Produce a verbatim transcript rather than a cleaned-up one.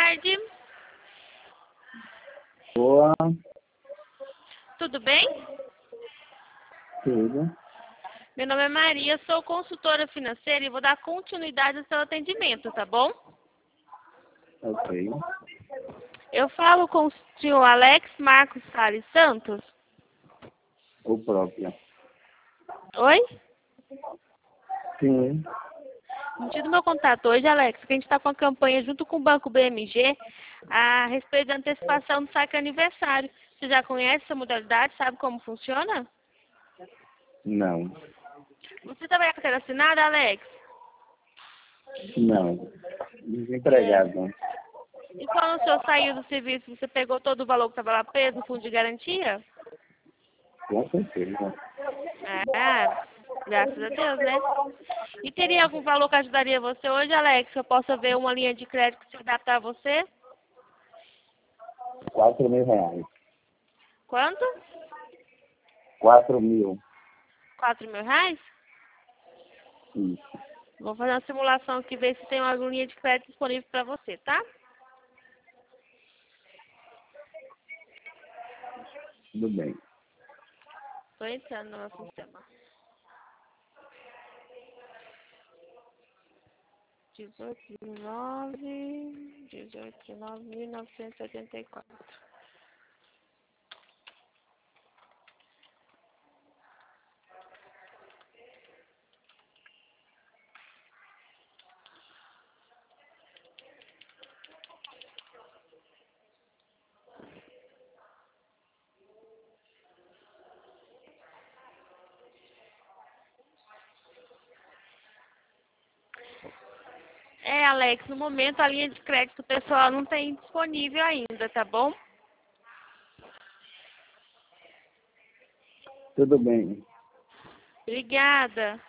tarde. Boa, Tudo bem? tudo. Meu nome é Maria, sou consultora financeira e vou dar continuidade ao seu atendimento, tá bom? Ok. Eu falo com o senhor Alex Marcos Salles Santos. O próprio. Oi? Sim. No do meu contato hoje, Alex, que a gente está com a campanha junto com o Banco B M G a respeito da antecipação do saque aniversário. Você já conhece essa modalidade? Sabe como funciona? Não. Você trabalha com carteira assinada, Alex? Não. Desempregado. E quando o senhor saiu do serviço, você pegou todo o valor que estava lá preso no fundo de garantia? Com certeza. Ah, graças a Deus, né? E teria algum valor que ajudaria você hoje, Alex? Que eu possa ver uma linha de crédito que se adaptar a você? Quatro mil reais. Quanto? Quatro mil. Quatro mil reais? Isso. Vou fazer uma simulação aqui, ver se tem uma linha de crédito disponível para você, tá? Tudo bem. Estou entrando no meu sistema. dezoito de nove, dezoito de nove mil novecentos e oitenta e quatro. É, Alex, no momento a linha de crédito pessoal não tem disponível ainda, tá bom? Tudo bem. Obrigada.